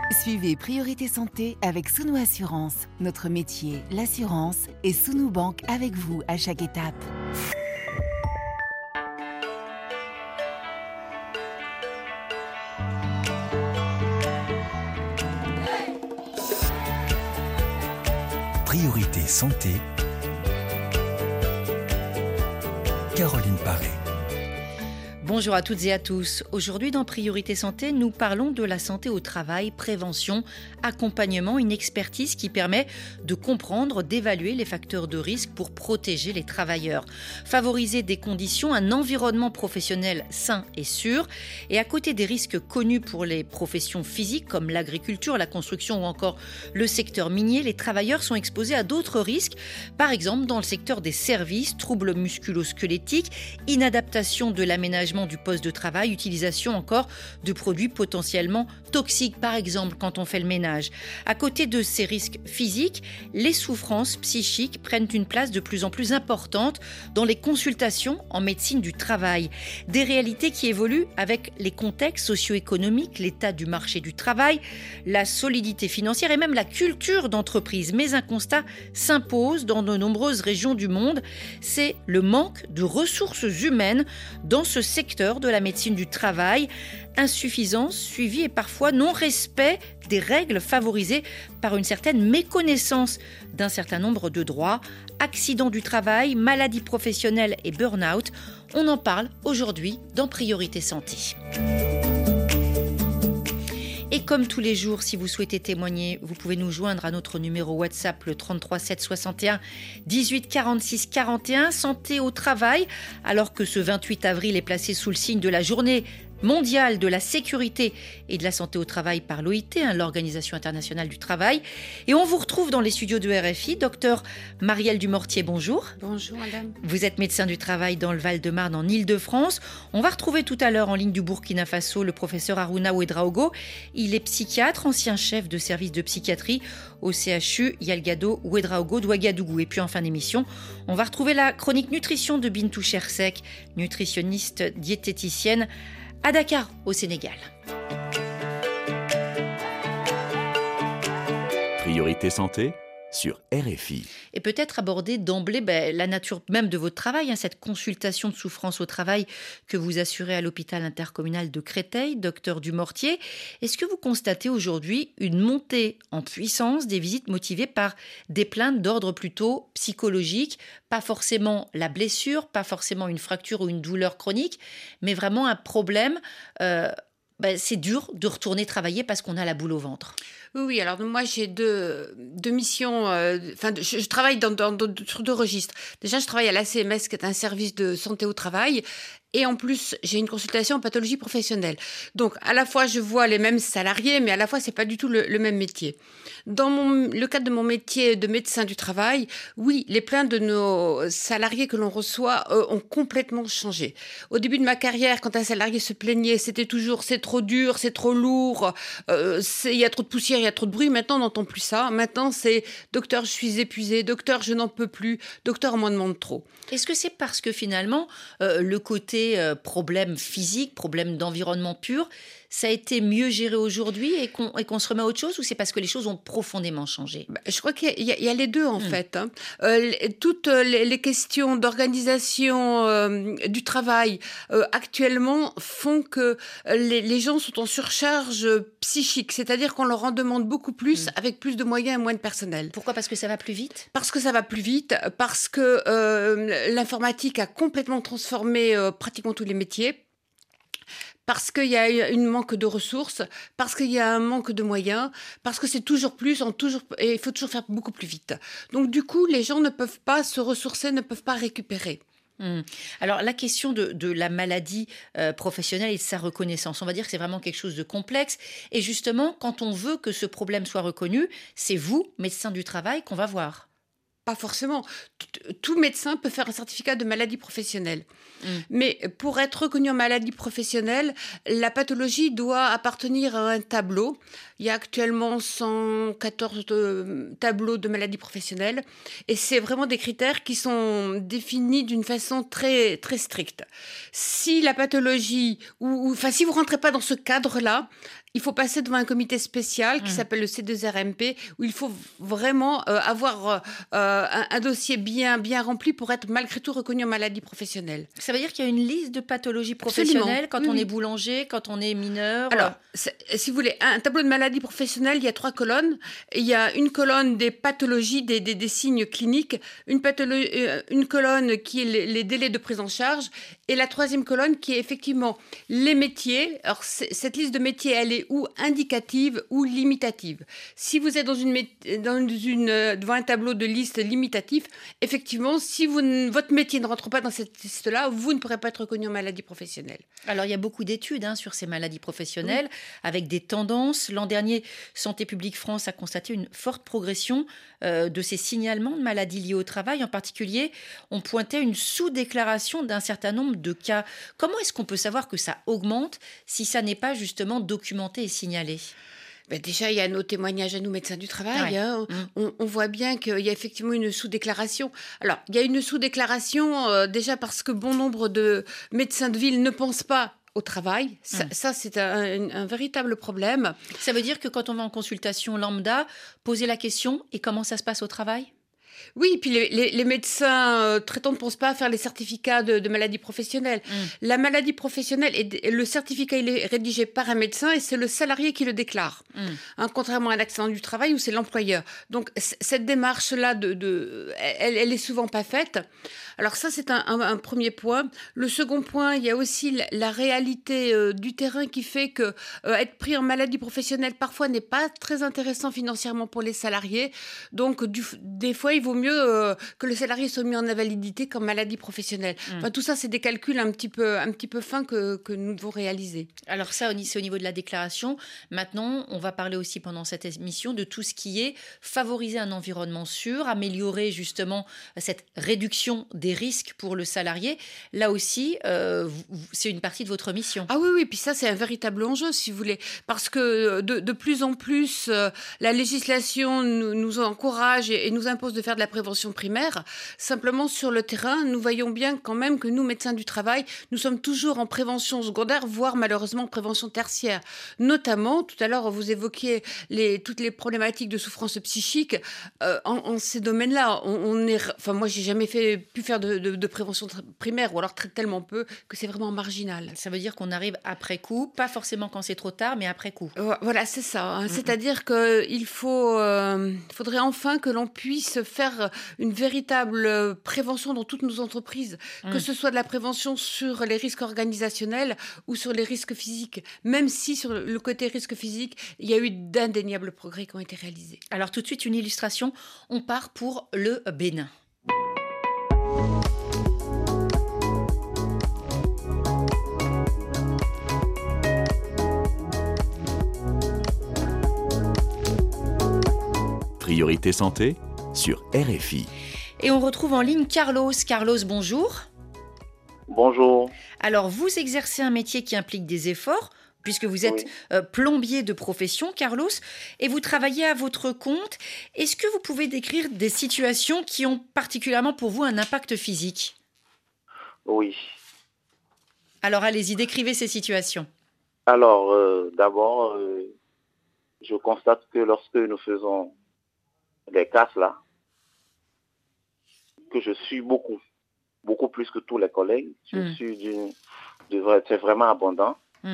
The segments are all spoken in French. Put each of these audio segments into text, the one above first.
Suivez Priorité Santé avec Sounou Assurance. Notre métier, l'assurance, et Sounou Banque avec vous à chaque étape. Priorité Santé. Caroline Paré. Bonjour à toutes et à tous. Aujourd'hui dans Priorité Santé, nous parlons de la santé au travail, prévention, accompagnement, une expertise qui permet de comprendre, d'évaluer les facteurs de risque pour protéger les travailleurs, favoriser des conditions, un environnement professionnel sain et sûr. Et à côté des risques connus pour les professions physiques comme l'agriculture, la construction ou encore le secteur minier, les travailleurs sont exposés à d'autres risques, par exemple dans le secteur des services, troubles musculo-squelettiques, inadaptation de l'aménagement du poste de travail, utilisation encore de produits potentiellement toxiques, par exemple quand on fait le ménage. À côté de ces risques physiques, les souffrances psychiques prennent une place de plus en plus importante dans les consultations en médecine du travail. Des réalités qui évoluent avec les contextes socio-économiques, l'état du marché du travail, la solidité financière et même la culture d'entreprise. Mais un constat s'impose dans de nombreuses régions du monde, c'est le manque de ressources humaines dans ce secteur de la médecine du travail. Insuffisance, suivi et parfois non-respect des règles favorisées par une certaine méconnaissance d'un certain nombre de droits. Accidents du travail, maladies professionnelles et burn-out, on en parle aujourd'hui dans Priorité Santé. Et comme tous les jours, si vous souhaitez témoigner, vous pouvez nous joindre à notre numéro WhatsApp, le 33 7 61 18 46 41, santé au travail, alors que ce 28 avril est placé sous le signe de la journée mondiale de la sécurité et de la santé au travail par l'OIT, l'Organisation internationale du travail. Et on vous retrouve dans les studios de RFI. Docteur Marielle Dumortier, bonjour. Bonjour madame. Vous êtes médecin du travail dans le Val-de-Marne en Île-de-France. On va retrouver tout à l'heure en ligne du Burkina Faso le professeur Harouna Ouedraogo. Il est psychiatre, ancien chef de service de psychiatrie au CHU Yalgado Ouedraogo d'Ouagadougou. Et puis en fin d'émission, on va retrouver la chronique nutrition de Bintou Chersek, nutritionniste diététicienne à Dakar, au Sénégal. Priorité Santé sur RFI. Et peut-être aborder d'emblée la nature même de votre travail, cette consultation de souffrance au travail que vous assurez à l'hôpital intercommunal de Créteil, docteur Dumortier. Est-ce que vous constatez aujourd'hui une montée en puissance des visites motivées par des plaintes d'ordre plutôt psychologique, pas forcément la blessure, pas forcément une fracture ou une douleur chronique, mais vraiment un problème c'est dur de retourner travailler parce qu'on a la boule au ventre. Oui, alors moi j'ai deux missions, je travaille sur deux registres. Déjà, je travaille à l'ACMS, qui est un service de santé au travail, et en plus, j'ai une consultation en pathologie professionnelle. Donc, à la fois, je vois les mêmes salariés, mais à la fois, c'est pas du tout le même métier. Dans le cadre de mon métier de médecin du travail, oui, les plaintes de nos salariés que l'on reçoit ont complètement changé. Au début de ma carrière, quand un salarié se plaignait, c'était toujours « c'est trop dur, c'est trop lourd, il y a trop de poussière, il y a trop de bruit ». Maintenant, on n'entend plus ça. Maintenant, c'est « docteur, je suis épuisé, docteur, je n'en peux plus, docteur, on m'en demande trop ». Est-ce que c'est parce que finalement, le côté problème physique, problème d'environnement pur, ça a été mieux géré aujourd'hui et qu'on se remet à autre chose, ou c'est parce que les choses ont profondément changé ? Je crois qu'il y a les deux en fait. Toutes les questions d'organisation du travail actuellement font que les gens sont en surcharge psychique, c'est-à-dire qu'on leur en demande beaucoup plus avec plus de moyens et moins de personnel. Pourquoi ? Parce que ça va plus vite ? Parce que ça va plus vite, parce que l'informatique a complètement transformé pratiquement tous les métiers. Parce qu'il y a un manque de ressources, parce qu'il y a un manque de moyens, parce que c'est toujours plus, et il faut toujours faire beaucoup plus vite. Donc du coup, les gens ne peuvent pas se ressourcer, ne peuvent pas récupérer. Alors la question de la maladie professionnelle et de sa reconnaissance, on va dire que c'est vraiment quelque chose de complexe. Et justement, quand on veut que ce problème soit reconnu, c'est vous, médecin du travail, qu'on va voir. pas forcément. Tout médecin peut faire un certificat de maladie professionnelle. Mais pour être reconnu en maladie professionnelle, la pathologie doit appartenir à un tableau. Il y a actuellement 114 tableaux de maladie professionnelle. Et c'est vraiment des critères qui sont définis d'une façon très, très stricte. Si la pathologie, si vous ne rentrez pas dans ce cadre-là, il faut passer devant un comité spécial qui s'appelle le C2RMP, où il faut vraiment avoir un dossier bien rempli pour être malgré tout reconnu en maladie professionnelle. Ça veut dire qu'il y a une liste de pathologies professionnelles. Absolument. Quand on est boulanger, quand on est mineur. Alors, si vous voulez, un tableau de maladie professionnelle, il y a 3 colonnes. Il y a une colonne des pathologies, des signes cliniques, une colonne qui est les délais de prise en charge, et la 3e colonne qui est effectivement les métiers. Alors, cette liste de métiers, elle est ou indicative ou limitative. Si vous êtes devant un tableau de liste limitatif, effectivement, si votre métier ne rentre pas dans cette liste-là, vous ne pourrez pas être reconnu en maladie professionnelle. Alors, il y a beaucoup d'études sur ces maladies professionnelles, avec des tendances. L'an dernier, Santé publique France a constaté une forte progression de ces signalements de maladies liées au travail. En particulier, on pointait une sous-déclaration d'un certain nombre de cas. Comment est-ce qu'on peut savoir que ça augmente si ça n'est pas justement documenté et signalé ? Déjà, il y a nos témoignages à nous, médecins du travail. Ouais. On voit bien qu'il y a effectivement une sous-déclaration. Alors, il y a une sous-déclaration déjà parce que bon nombre de médecins de ville ne pensent pas au travail. Ça c'est un véritable problème. Ça veut dire que quand on va en consultation lambda, poser la question « et comment ça se passe au travail ?» Oui, puis les médecins traitants ne pensent pas à faire les certificats de maladie professionnelle. La maladie professionnelle, le certificat, il est rédigé par un médecin et c'est le salarié qui le déclare. Contrairement à un accident du travail où c'est l'employeur. Donc, cette démarche-là, elle est souvent pas faite. Alors ça, c'est un premier point. Le second point, il y a aussi la réalité du terrain qui fait que être pris en maladie professionnelle, parfois, n'est pas très intéressant financièrement pour les salariés. Donc, des fois, il vaut mieux que le salarié soit mis en invalidité qu'en maladie professionnelle. Enfin, tout ça, c'est des calculs un petit peu fins que nous devons réaliser. Alors ça, c'est au niveau de la déclaration. Maintenant, on va parler aussi pendant cette émission de tout ce qui est favoriser un environnement sûr, améliorer justement cette réduction des risques pour le salarié. Là aussi, c'est une partie de votre mission. Ah oui, puis ça, c'est un véritable enjeu, si vous voulez. Parce que de plus en plus, la législation nous encourage et nous impose de faire de la prévention primaire. Simplement, sur le terrain, nous voyons bien quand même que nous, médecins du travail, nous sommes toujours en prévention secondaire, voire malheureusement en prévention tertiaire. Notamment, tout à l'heure, vous évoquiez toutes les problématiques de souffrance psychique. En ces domaines-là, moi, j'ai jamais pu faire de prévention primaire, ou alors tellement peu que c'est vraiment marginal. Ça veut dire qu'on arrive après coup, pas forcément quand c'est trop tard, mais après coup. Voilà, c'est ça. C'est-à-dire qu'il faudrait enfin que l'on puisse faire une véritable prévention dans toutes nos entreprises, que ce soit de la prévention sur les risques organisationnels ou sur les risques physiques, même si sur le côté risque physique, il y a eu d'indéniables progrès qui ont été réalisés. Alors tout de suite, une illustration. On part pour le Bénin. Priorité santé sur RFI. Et on retrouve en ligne Carlos. Carlos, bonjour. Bonjour. Alors, vous exercez un métier qui implique des efforts, puisque vous êtes plombier de profession, Carlos, et vous travaillez à votre compte. Est-ce que vous pouvez décrire des situations qui ont particulièrement pour vous un impact physique ? Oui. Alors, allez-y, décrivez ces situations. Alors, d'abord, je constate que lorsque nous faisons des casses là, que je suis beaucoup plus que tous les collègues. Je suis c'est vraiment abondant.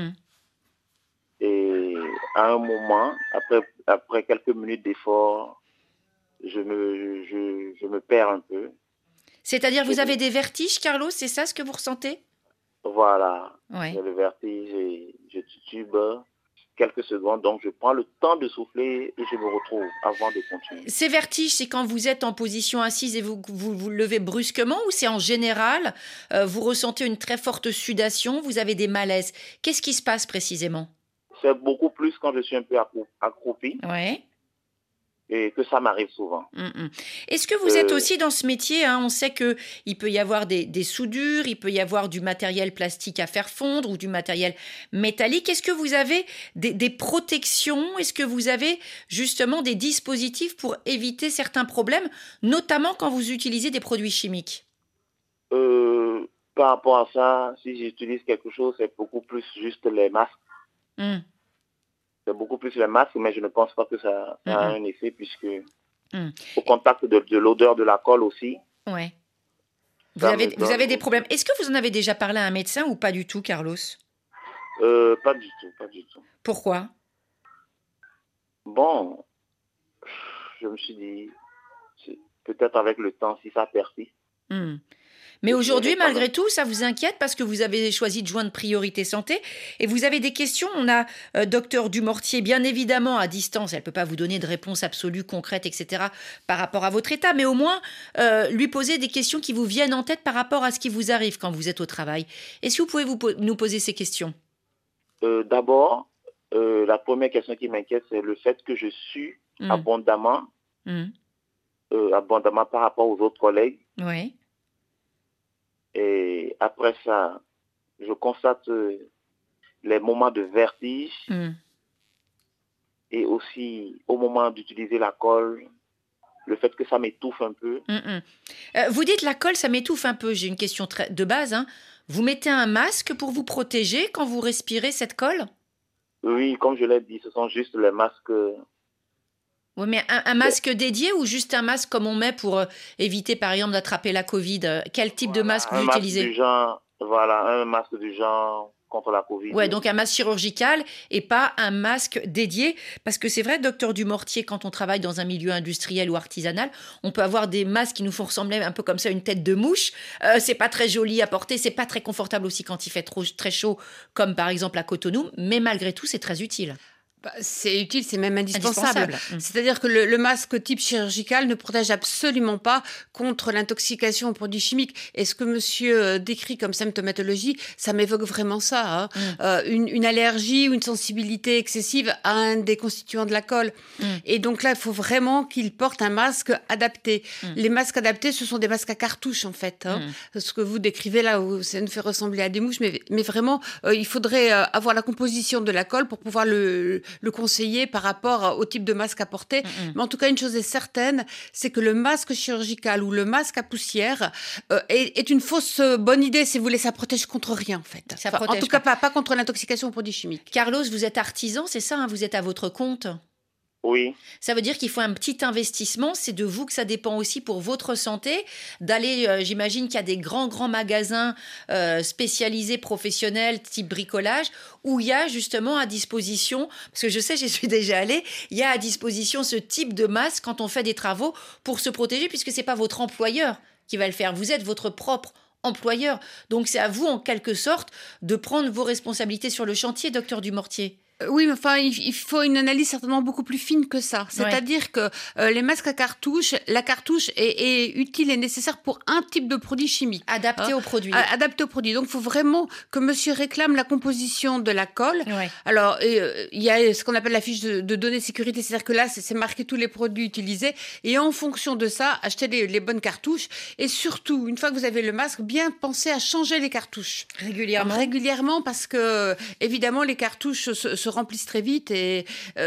Et à un moment, après quelques minutes d'effort, je me perds un peu. C'est-à-dire, vous avez des vertiges, Carlos, c'est ça ce que vous ressentez ? Voilà, Ouais. j'ai le vertige et je titube quelques secondes, donc je prends le temps de souffler et je me retrouve avant de continuer. Ces vertiges, c'est quand vous êtes en position assise et vous levez brusquement, ou c'est en général, vous ressentez une très forte sudation, vous avez des malaises. Qu'est-ce qui se passe précisément ? C'est beaucoup plus quand je suis un peu accroupi. Ouais. et que ça m'arrive souvent. Est-ce que vous êtes aussi dans ce métier, hein, on sait qu'il peut y avoir des soudures, il peut y avoir du matériel plastique à faire fondre ou du matériel métallique. Est-ce que vous avez des protections? Est-ce que vous avez justement des dispositifs pour éviter certains problèmes, notamment quand vous utilisez des produits chimiques? Par rapport à ça, si j'utilise quelque chose, c'est beaucoup plus juste les masques. C'est beaucoup plus les masques, mais je ne pense pas que ça a un effet puisque au contact de l'odeur de la colle aussi. Ouais. Vous avez des problèmes. Est-ce que vous en avez déjà parlé à un médecin ou pas du tout, Carlos? Pas du tout. Pourquoi? Bon, je me suis dit, peut-être avec le temps, si ça persiste. Mais aujourd'hui, malgré tout, ça vous inquiète parce que vous avez choisi de joindre Priorité Santé et vous avez des questions. On a Docteur Dumortier, bien évidemment, à distance. Elle ne peut pas vous donner de réponse absolue, concrète, etc. par rapport à votre état, mais au moins lui poser des questions qui vous viennent en tête par rapport à ce qui vous arrive quand vous êtes au travail. Est-ce que vous pouvez nous poser ces questions? D'abord, la première question qui m'inquiète, c'est le fait que je sue abondamment par rapport aux autres collègues. Oui. Et après ça, je constate les moments de vertige et aussi au moment d'utiliser la colle, le fait que ça m'étouffe un peu. Vous dites la colle, ça m'étouffe un peu. J'ai une question de base. Hein. Vous mettez un masque pour vous protéger quand vous respirez cette colle? Oui, comme je l'ai dit, ce sont juste les masques. Oui, mais un masque dédié ou juste un masque comme on met pour éviter, par exemple, d'attraper la Covid? Quel type de masque vous utilisez? Un masque du genre contre la Covid. Ouais, donc un masque chirurgical et pas un masque dédié. Parce que c'est vrai, docteur Dumortier, quand on travaille dans un milieu industriel ou artisanal, on peut avoir des masques qui nous font ressembler un peu comme ça, une tête de mouche. C'est pas très joli à porter, c'est pas très confortable aussi quand il fait très chaud, comme par exemple à Cotonou. Mais malgré tout, c'est très utile. C'est utile, c'est même indispensable. C'est-à-dire que le masque type chirurgical ne protège absolument pas contre l'intoxication aux produits chimiques. Et ce que monsieur décrit comme symptomatologie, ça m'évoque vraiment ça. Une allergie ou une sensibilité excessive à un des constituants de la colle. Et donc là, il faut vraiment qu'il porte un masque adapté. Les masques adaptés, ce sont des masques à cartouche, en fait. Ce que vous décrivez là, où ça nous fait ressembler à des mouches. Mais vraiment, il faudrait avoir la composition de la colle pour pouvoir le conseiller par rapport au type de masque à porter. Mais en tout cas, une chose est certaine, c'est que le masque chirurgical ou le masque à poussière est une fausse bonne idée, si vous voulez. Ça protège contre rien, en fait. En tout cas, pas contre l'intoxication aux produits chimiques. Carlos, vous êtes artisan, c'est ça, hein? Vous êtes à votre compte? Oui. Ça veut dire qu'il faut un petit investissement. C'est de vous que ça dépend aussi pour votre santé. D'aller, j'imagine qu'il y a des grands magasins spécialisés, professionnels, type bricolage, où il y a justement à disposition, parce que je sais, j'y suis déjà allée, il y a à disposition ce type de masque quand on fait des travaux pour se protéger, puisque c'est pas votre employeur qui va le faire. Vous êtes votre propre employeur. Donc c'est à vous, en quelque sorte, de prendre vos responsabilités sur le chantier, docteur Dumortier. Oui, mais enfin, il faut une analyse certainement beaucoup plus fine que ça. C'est-à-dire que les masques à cartouche, la cartouche est utile et nécessaire pour un type de produit chimique. Adapté au produit. Adapté au produit. Donc, il faut vraiment que monsieur réclame la composition de la colle. Ouais. Alors, il y a ce qu'on appelle la fiche de données de sécurité. C'est-à-dire que là, c'est marqué tous les produits utilisés. Et en fonction de ça, achetez les bonnes cartouches. Et surtout, une fois que vous avez le masque, bien pensez à changer les cartouches. Régulièrement. Régulièrement, parce que, évidemment, les cartouches se remplissent très vite et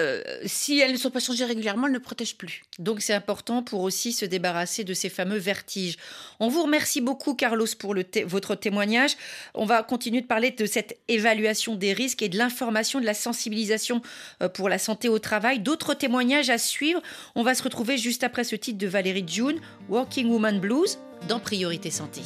si elles ne sont pas changées régulièrement, elles ne protègent plus. Donc c'est important pour aussi se débarrasser de ces fameux vertiges. On vous remercie beaucoup, Carlos, pour votre témoignage. On va continuer de parler de cette évaluation des risques et de l'information, de la sensibilisation pour la santé au travail. D'autres témoignages à suivre. On va se retrouver juste après ce titre de Valérie June, Working Woman Blues, dans Priorité Santé.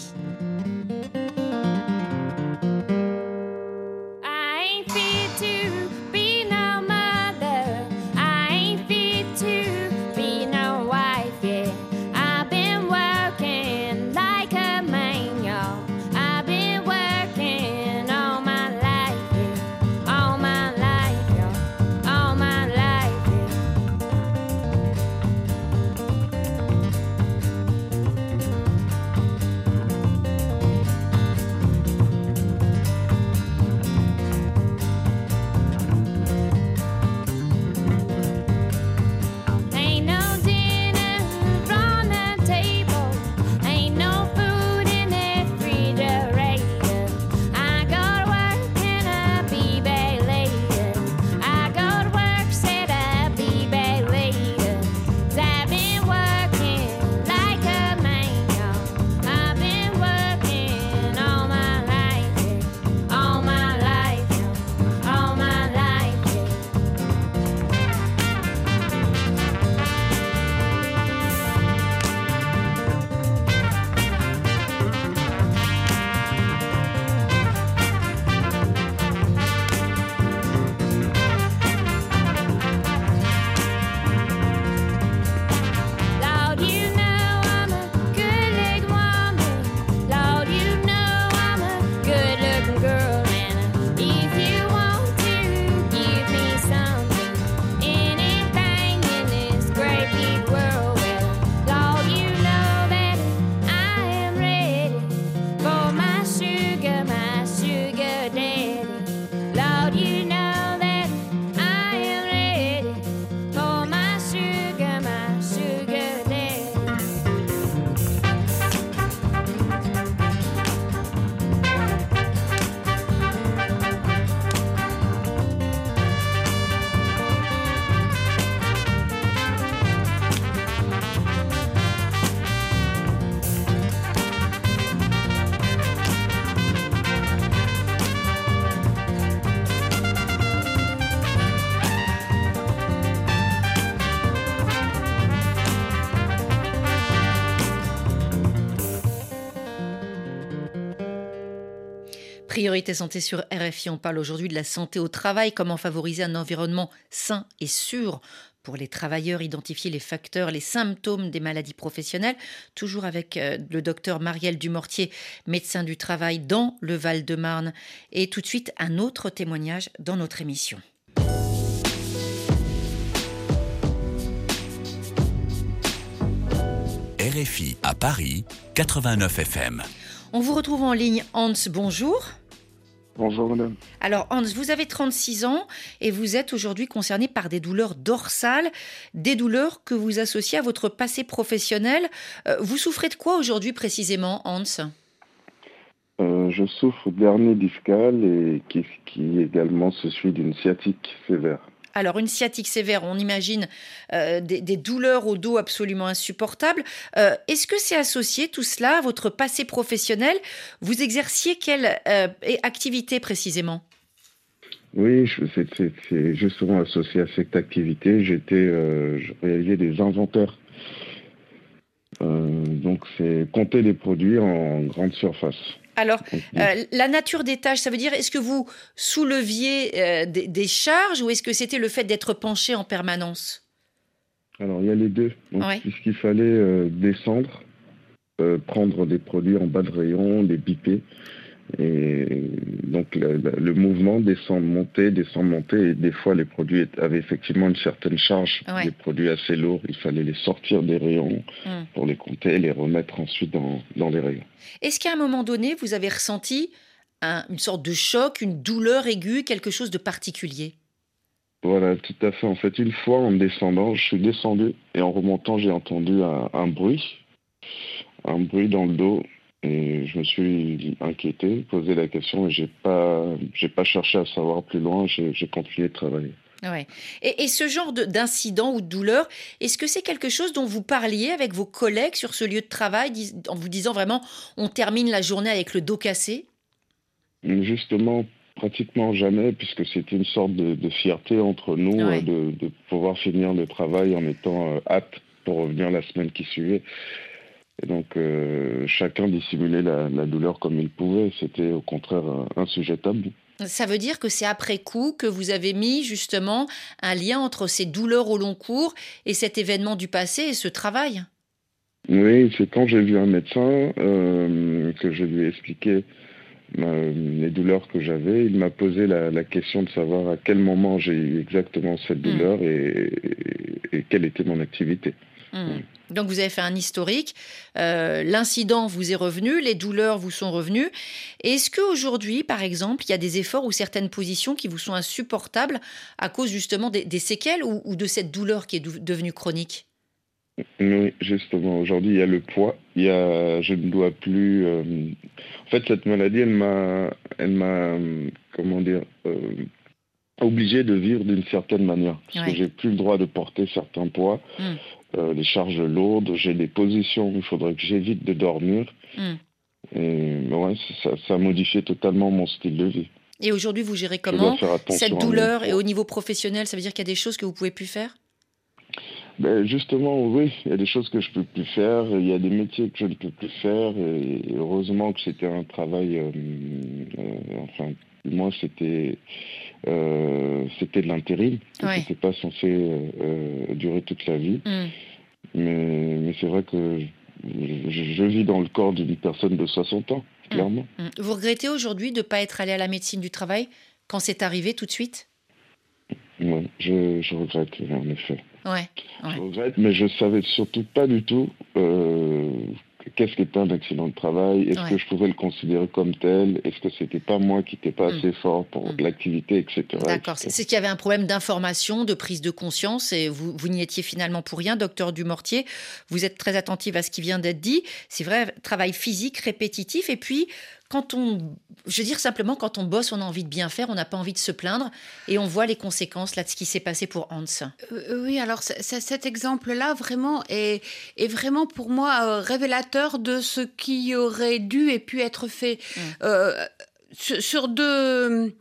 Priorité santé sur RFI, on parle aujourd'hui de la santé au travail, comment favoriser un environnement sain et sûr pour les travailleurs, identifier les facteurs, les symptômes des maladies professionnelles, toujours avec le docteur Marielle Dumortier, médecin du travail dans le Val-de-Marne. Et tout de suite, un autre témoignage dans notre émission. RFI à Paris, 89 FM. On vous retrouve en ligne. Hans, bonjour. Bonjour madame. Alors Hans, vous avez 36 ans et vous êtes aujourd'hui concerné par des douleurs dorsales, des douleurs que vous associez à votre passé professionnel. Vous souffrez de quoi aujourd'hui précisément, Hans ? Je souffre d'hernie discale et qui également se suit d'une sciatique sévère. Alors, une sciatique sévère, on imagine des douleurs au dos absolument insupportables. Est-ce que c'est associé tout cela à votre passé professionnel ? Vous exerciez quelle activité précisément ? Oui, c'est justement associé à cette activité. Je réalisais des inventaires. Donc, c'est compter les produits en grande surface. Alors, la nature des tâches, ça veut dire, est-ce que vous souleviez des charges ou est-ce que c'était le fait d'être penché en permanence ? Alors, il y a les deux. Donc, Ouais. puisqu'il fallait descendre, prendre des produits en bas de rayon, les biper. Et donc, le mouvement descendre, monter. Et des fois, les produits avaient effectivement une certaine charge. Ouais. Des produits assez lourds, il fallait les sortir des rayons pour les compter et les remettre ensuite dans les rayons. Est-ce qu'à un moment donné, vous avez ressenti une sorte de choc, une douleur aiguë, quelque chose de particulier ? Voilà, tout à fait. En fait, une fois en descendant, je suis descendu et en remontant, j'ai entendu un bruit dans le dos. Et je me suis inquiété, posé la question et j'ai pas cherché à savoir plus loin, j'ai continué de travailler. Ouais. Et ce genre d'incident ou de douleur, est-ce que c'est quelque chose dont vous parliez avec vos collègues sur ce lieu de travail, en vous disant vraiment, on termine la journée avec le dos cassé ? Justement, pratiquement jamais, puisque c'était une sorte de fierté entre nous, Ouais. de pouvoir finir le travail en étant apte pour revenir la semaine qui suivait. Et donc, chacun dissimulait la douleur comme il pouvait. C'était au contraire un sujet tabou. Ça veut dire que c'est après coup que vous avez mis justement un lien entre ces douleurs au long cours et cet événement du passé et ce travail ? Oui, c'est quand j'ai vu un médecin que je lui ai expliqué les douleurs que j'avais. Il m'a posé la question de savoir à quel moment j'ai eu exactement cette douleur et quelle était mon activité. Donc vous avez fait un historique, l'incident vous est revenu, les douleurs vous sont revenues. Et est-ce qu'aujourd'hui, par exemple, il y a des efforts ou certaines positions qui vous sont insupportables à cause justement des séquelles ou de cette douleur qui est devenue chronique ? Oui, justement. Aujourd'hui, il y a le poids. Je ne dois plus... En fait, cette maladie, elle m'a comment dire, obligé de vivre d'une certaine manière. Parce que j'ai plus le droit de porter certains poids. Les charges lourdes, j'ai des positions où il faudrait que j'évite de dormir. Et ouais, ça a modifié totalement mon style de vie. Et aujourd'hui, vous gérez comment cette à douleur ? Et au niveau professionnel, ça veut dire qu'il y a des choses que vous ne pouvez plus faire ? Ben justement, oui, il y a des choses que je peux plus faire, il y a des métiers que je ne peux plus faire, et heureusement que c'était un travail, enfin, moi c'était de l'intérim, Ouais. c'était pas censé durer toute la vie, mais c'est vrai que je vis dans le corps d'une personne de 60 ans, clairement. Vous regrettez aujourd'hui de ne pas être allé à la médecine du travail quand c'est arrivé tout de suite ? Oui, je regrette, en effet. Ouais. Je regrette, mais je savais surtout pas du tout qu'est-ce qu'était un accident de travail. Est-ce que je pouvais le considérer comme tel ? Est-ce que c'était pas moi qui n'étais pas assez fort pour l'activité, etc. D'accord. etc. C'est qu'il y avait un problème d'information, de prise de conscience, et vous n'y étiez finalement pour rien, docteur Dumortier. Vous êtes très attentive à ce qui vient d'être dit. C'est vrai, travail physique, répétitif, et puis quand je veux dire simplement, quand on bosse, on a envie de bien faire, on n'a pas envie de se plaindre, et on voit les conséquences là de ce qui s'est passé pour Hans. Oui, alors cet exemple-là vraiment est vraiment pour moi révélateur de ce qui aurait dû et pu être fait sur deux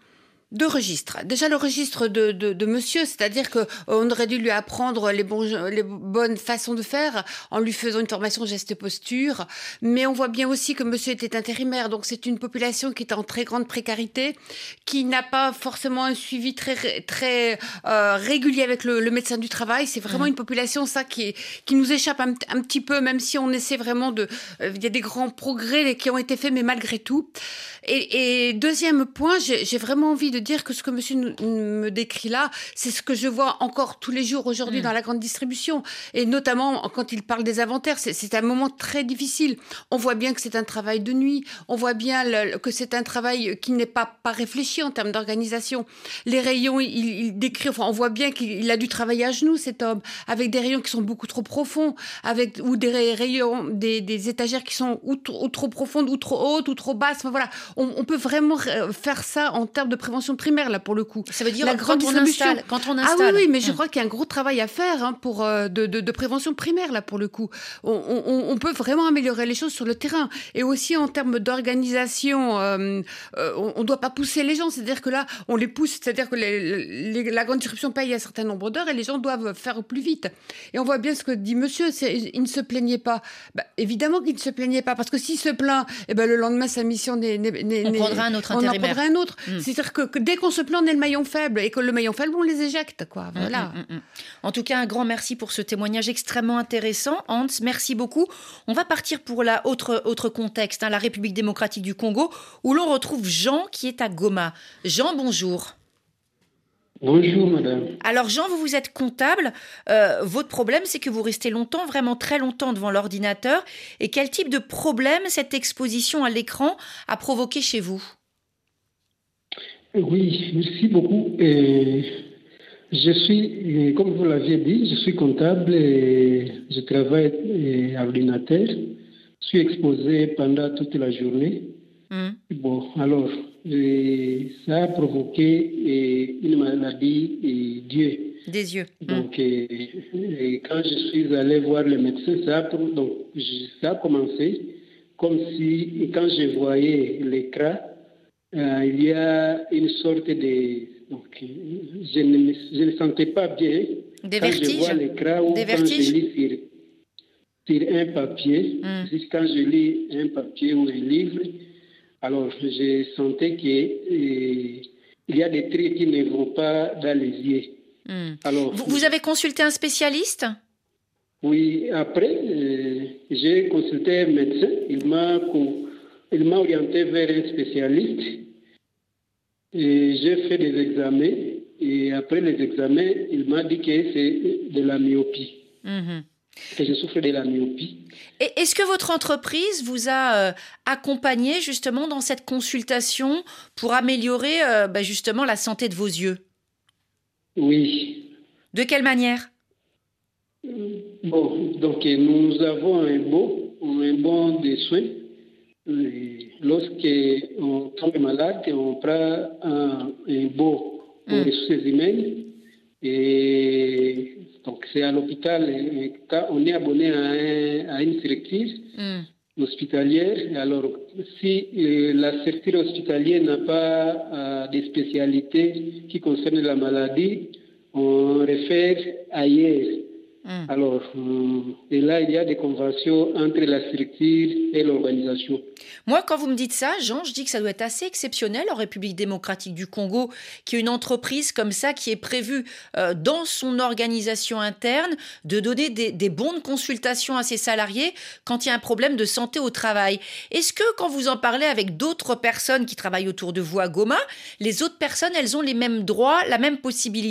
Deux registres. Déjà le registre de monsieur, c'est-à-dire qu'on aurait dû lui apprendre les bonnes façons de faire en lui faisant une formation geste et posture. Mais on voit bien aussi que monsieur était intérimaire, donc c'est une population qui est en très grande précarité, qui n'a pas forcément un suivi très régulier avec le médecin du travail. C'est vraiment une population ça qui nous échappe un petit peu, même si on essaie vraiment il y a des grands progrès qui ont été faits, mais malgré tout. Et deuxième point, j'ai vraiment envie de dire que ce que monsieur me décrit là, c'est ce que je vois encore tous les jours aujourd'hui dans la grande distribution. Et notamment, quand il parle des inventaires, c'est un moment très difficile. On voit bien que c'est un travail de nuit. On voit bien que c'est un travail qui n'est pas réfléchi en termes d'organisation. Les rayons, il décrit, on voit bien qu'il a dû travailler à genoux, cet homme, avec des rayons qui sont beaucoup trop profonds, ou des rayons, des étagères qui sont ou trop profondes, ou trop hautes, ou trop basses. Enfin, voilà. On peut vraiment faire ça en termes de prévention primaire, là, pour le coup. Ça veut dire la grande distribution. Quand on installe. Ah oui, mais je crois qu'il y a un gros travail à faire pour de prévention primaire, là, pour le coup. On peut vraiment améliorer les choses sur le terrain. Et aussi, en termes d'organisation, on ne doit pas pousser les gens. C'est-à-dire que là, on les pousse. C'est-à-dire que la grande distribution paye un certain nombre d'heures et les gens doivent faire au plus vite. Et on voit bien ce que dit monsieur, il ne se plaignait pas. Évidemment qu'il ne se plaignait pas, parce que s'il se plaint, le lendemain, sa mission on prendra un autre intérimaire. On en prendra un autre. C'est-à-dire que dès qu'on se plaint, on est le maillon faible, et que le maillon faible, on les éjecte, quoi. Voilà. En tout cas, un grand merci pour ce témoignage extrêmement intéressant. Hans, merci beaucoup. On va partir pour autre contexte, la République démocratique du Congo, où l'on retrouve Jean qui est à Goma. Jean, bonjour. Bonjour madame. Alors Jean, vous êtes comptable. Votre problème, c'est que vous restez longtemps, vraiment très longtemps devant l'ordinateur. Et quel type de problème cette exposition à l'écran a provoqué chez vous ? Oui, merci beaucoup. Je suis, comme vous l'aviez dit, je suis comptable et je travaille à l'ordinateur. Je suis exposé pendant toute la journée. Bon, alors, ça a provoqué une maladie des yeux. Donc, quand je suis allé voir le médecin, ça a commencé comme si, quand je voyais l'écran, il y a une sorte de... Donc, je ne sentais pas bien. Des quand vertiges. Je vois l'écran ou des quand vertiges. je lis sur un papier, quand je lis un papier ou un livre, alors je sentais qu'il y a des traits qui ne vont pas dans les yeux. Alors, vous avez consulté un spécialiste ? Oui, après, j'ai consulté un médecin. Il m'a orienté vers un spécialiste. Et j'ai fait des examens. Et après les examens, il m'a dit que c'est de la myopie. Que je souffre de la myopie. Et est-ce que votre entreprise vous a accompagné justement dans cette consultation pour améliorer justement la santé de vos yeux ? Oui. De quelle manière ? Bon, donc nous avons un bon de soins. Lorsqu'on tombe malade, on prend un bon pour les ressources humaines. Et donc c'est à l'hôpital, quand on est abonné à une structure hospitalière. Alors si la structure hospitalière n'a pas de spécialité qui concerne la maladie, on réfère ailleurs. Alors, et là, il y a des conventions entre la structure et l'organisation. Moi, quand vous me dites ça, Jean, je dis que ça doit être assez exceptionnel en République démocratique du Congo, qu'il y ait une entreprise comme ça qui est prévue dans son organisation interne de donner des bons de consultation à ses salariés quand il y a un problème de santé au travail. Est-ce que quand vous en parlez avec d'autres personnes qui travaillent autour de vous à Goma, les autres personnes, elles ont les mêmes droits, la même possibilité ?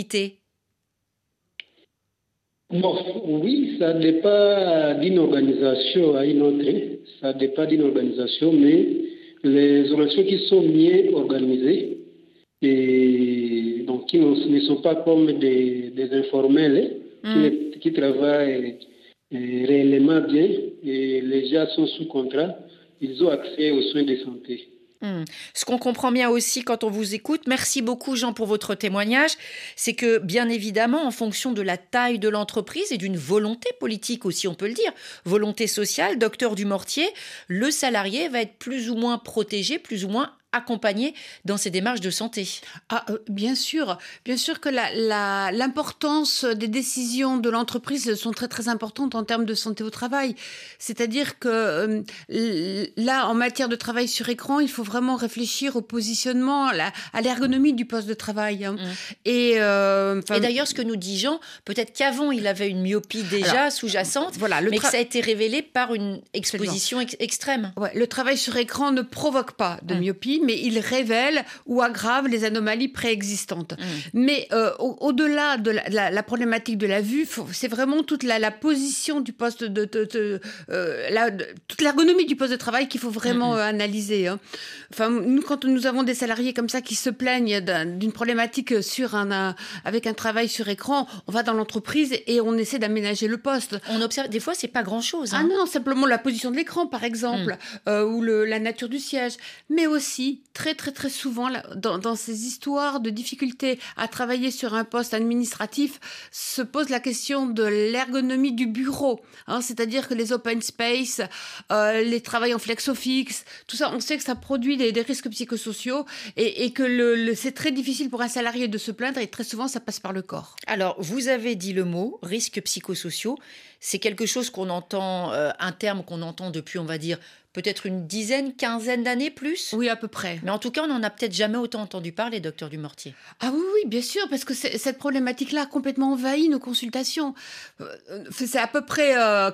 Bon, oui, ça dépend d'une organisation à une autre. Ça dépend d'une organisation, mais les organisations qui sont mieux organisées et donc qui ne sont pas comme des informels qui travaillent réellement bien et les gens sont sous contrat, ils ont accès aux soins de santé. Ce qu'on comprend bien aussi quand on vous écoute, merci beaucoup Jean pour votre témoignage, c'est que bien évidemment en fonction de la taille de l'entreprise et d'une volonté politique aussi on peut le dire, volonté sociale, docteur Dumortier, le salarié va être plus ou moins protégé, plus ou moins accompagner dans ces démarches de santé. Bien sûr que l'importance des décisions de l'entreprise sont très très importantes en termes de santé au travail. C'est-à-dire que là, en matière de travail sur écran, il faut vraiment réfléchir au positionnement, à l'ergonomie du poste de travail. Et d'ailleurs, ce que nous dit Jean, peut-être qu'avant il avait une myopie déjà sous-jacente, mais que ça a été révélé par une exposition extrême. Ouais, le travail sur écran ne provoque pas de myopie, mais il révèle ou aggrave les anomalies préexistantes. Mais au-delà de la problématique de la vue, c'est vraiment toute la position du poste toute l'ergonomie du poste de travail qu'il faut vraiment analyser. Enfin, nous, quand nous avons des salariés comme ça qui se plaignent d'une problématique avec un travail sur écran, on va dans l'entreprise et on essaie d'aménager le poste. On observe, des fois, c'est pas grand-chose. Ah non, simplement la position de l'écran, par exemple, ou la nature du siège. Mais aussi, très très très souvent, dans ces histoires de difficultés à travailler sur un poste administratif, se pose la question de l'ergonomie du bureau. C'est-à-dire que les open space, les travails en flexo-fixe, tout ça, on sait que ça produit des risques psychosociaux et que c'est très difficile pour un salarié de se plaindre et très souvent, ça passe par le corps. Alors, vous avez dit le mot, risques psychosociaux. C'est quelque chose qu'on entend, un terme qu'on entend depuis, on va dire, peut-être une quinzaine d'années plus. Oui, à peu près. Mais en tout cas, on n'en a peut-être jamais autant entendu parler, docteur Dumortier. Ah oui, bien sûr, parce que cette problématique-là a complètement envahi nos consultations. C'est à peu près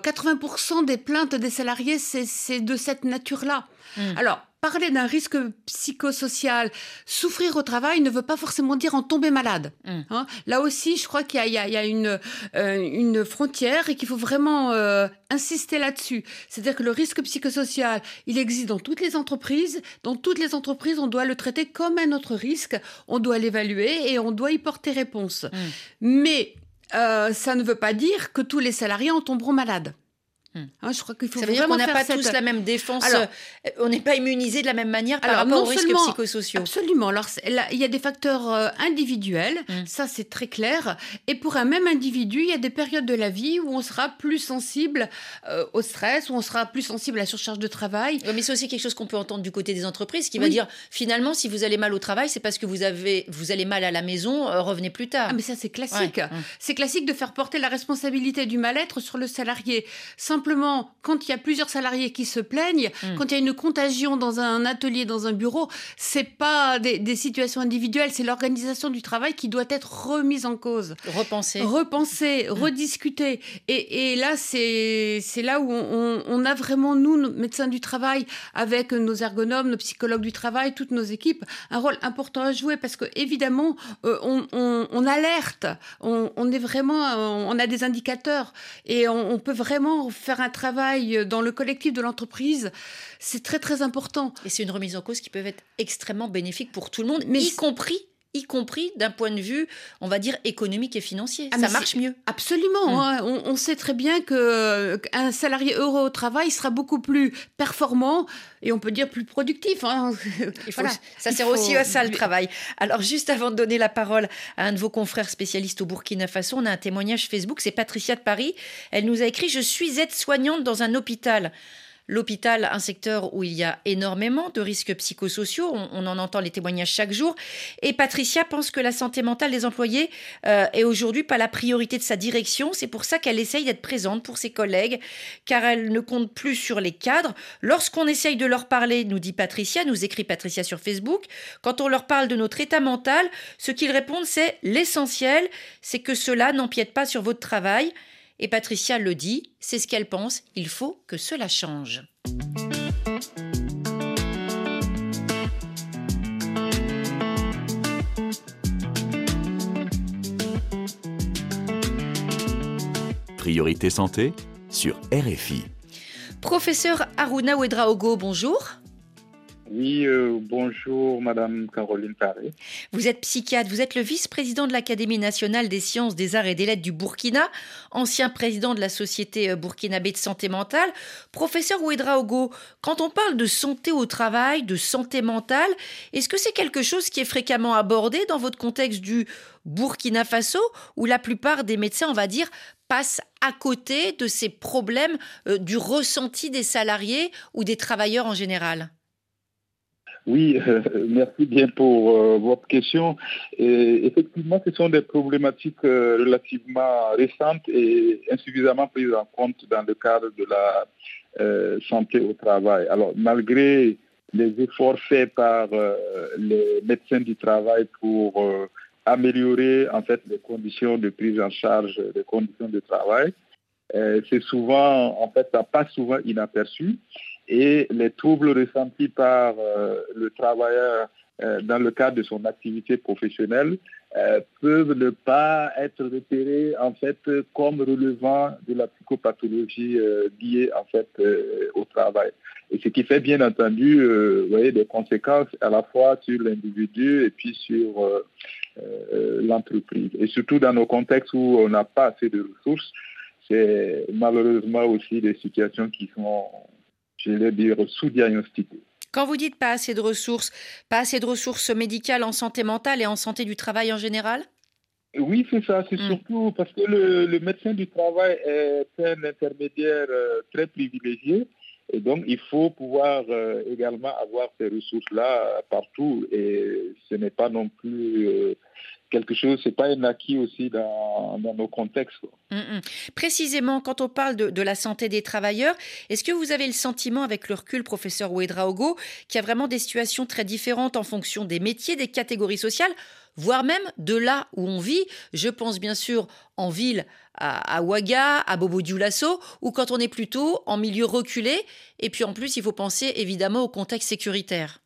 80% des plaintes des salariés, c'est de cette nature-là. Alors, parler d'un risque psychosocial, souffrir au travail ne veut pas forcément dire en tomber malade. Là aussi, je crois qu'il y a une frontière et qu'il faut vraiment insister là-dessus. C'est-à-dire que le risque psychosocial, il existe dans toutes les entreprises. Dans toutes les entreprises, on doit le traiter comme un autre risque. On doit l'évaluer et on doit y porter réponse. Mais ça ne veut pas dire que tous les salariés en tomberont malades. Je crois qu'il faut ça veut dire qu'on n'a pas tous la même défense. Alors, on n'est pas immunisé de la même manière par rapport aux risques psychosociaux. Absolument. Alors, il y a des facteurs individuels, ça c'est très clair. Et pour un même individu, il y a des périodes de la vie où on sera plus sensible au stress, où on sera plus sensible à la surcharge de travail. Mais c'est aussi quelque chose qu'on peut entendre du côté des entreprises qui va dire, finalement, si vous allez mal au travail, c'est parce que vous allez mal à la maison, revenez plus tard. Mais ça, c'est classique. Ouais. C'est classique de faire porter la responsabilité du mal-être sur le salarié. Simplement, quand il y a plusieurs salariés qui se plaignent, quand il y a une contagion dans un atelier, dans un bureau, c'est pas des situations individuelles, c'est l'organisation du travail qui doit être remise en cause. Repenser, rediscuter. Et là, c'est là où on a vraiment, nous, nos médecins du travail, avec nos ergonomes, nos psychologues du travail, toutes nos équipes, un rôle important à jouer parce que évidemment, on alerte, on est vraiment, on a des indicateurs et on peut vraiment faire un travail dans le collectif de l'entreprise, c'est très très important. Et c'est une remise en cause qui peut être extrêmement bénéfique pour tout le monde, mais y compris d'un point de vue, on va dire, économique et financier. Ça marche mieux. Absolument. On sait très bien qu'un salarié heureux au travail sera beaucoup plus performant et on peut dire plus productif. Ça sert aussi à ça, le travail. Alors, juste avant de donner la parole à un de vos confrères spécialistes au Burkina Faso, on a un témoignage Facebook, c'est Patricia de Paris. Elle nous a écrit « Je suis aide-soignante dans un hôpital ». L'hôpital, un secteur où il y a énormément de risques psychosociaux, on en entend les témoignages chaque jour. Et Patricia pense que la santé mentale des employés est aujourd'hui pas la priorité de sa direction. C'est pour ça qu'elle essaye d'être présente pour ses collègues, car elle ne compte plus sur les cadres. Lorsqu'on essaye de leur parler, nous dit Patricia, nous écrit Patricia sur Facebook, quand on leur parle de notre état mental, ce qu'ils répondent, c'est l'essentiel, c'est que cela n'empiète pas sur votre travail. Et Patricia le dit, c'est ce qu'elle pense, il faut que cela change. Priorité santé sur RFI. Professeur Aruna Ouedraogo, bonjour. Oui, bonjour Madame Caroline Paré. Vous êtes psychiatre, vous êtes le vice-président de l'Académie nationale des sciences, des arts et des lettres du Burkina, ancien président de la Société burkinabé de santé mentale. Professeur Ouedraogo, quand on parle de santé au travail, de santé mentale, est-ce que c'est quelque chose qui est fréquemment abordé dans votre contexte du Burkina Faso, où la plupart des médecins, on va dire, passent à côté de ces problèmes du ressenti des salariés ou des travailleurs en général ? Oui, merci bien pour votre question. Et effectivement, ce sont des problématiques relativement récentes et insuffisamment prises en compte dans le cadre de la santé au travail. Alors, malgré les efforts faits par les médecins du travail pour améliorer en fait les conditions de prise en charge des conditions de travail, c'est souvent, en fait, ça passe souvent inaperçu. Et les troubles ressentis par le travailleur dans le cadre de son activité professionnelle peuvent ne pas être repérés en fait comme relevant de la psychopathologie liée en fait au travail. Et ce qui fait bien entendu vous voyez, des conséquences à la fois sur l'individu et puis sur l'entreprise. Et surtout dans nos contextes où on n'a pas assez de ressources, c'est malheureusement aussi des situations qui sont, je vais dire, sous-diagnostiquées. Quand vous dites pas assez de ressources médicales en santé mentale et en santé du travail en général? Oui, c'est ça. C'est surtout parce que le médecin du travail est un intermédiaire très privilégié. Et donc, il faut pouvoir également avoir ces ressources-là partout. Et ce n'est pas non plus quelque chose, c'est pas un acquis aussi dans nos contextes. Précisément, quand on parle de la santé des travailleurs, est-ce que vous avez le sentiment, avec le recul, professeur Ouedraogo, qu'il y a vraiment des situations très différentes en fonction des métiers, des catégories sociales, voire même de là où on vit? Je pense bien sûr en ville à Ouaga, à Bobo-Dioulasso, ou quand on est plutôt en milieu reculé. Et puis en plus, il faut penser évidemment au contexte sécuritaire.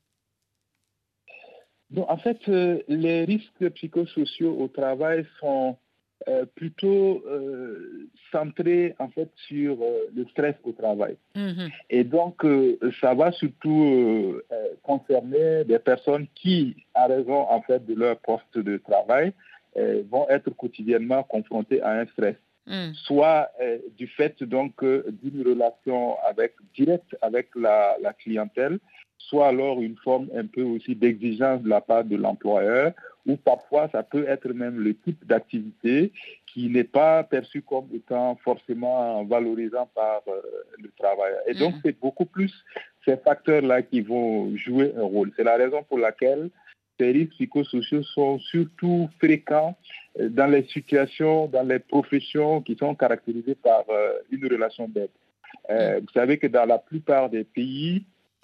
Donc, en fait, les risques psychosociaux au travail sont plutôt centrés en fait sur le stress au travail. Et donc, ça va surtout concerner des personnes qui, à raison en fait de leur poste de travail, vont être quotidiennement confrontées à un stress. Soit du fait donc d'une relation directe avec la clientèle, soit alors une forme un peu aussi d'exigence de la part de l'employeur, ou parfois ça peut être même le type d'activité qui n'est pas perçu comme étant forcément valorisant par le travailleur. Et donc c'est beaucoup plus ces facteurs-là qui vont jouer un rôle. C'est la raison pour laquelle ces risques psychosociaux sont surtout fréquents dans les situations, dans les professions qui sont caractérisées par une relation d'aide. Vous savez que dans la plupart des pays,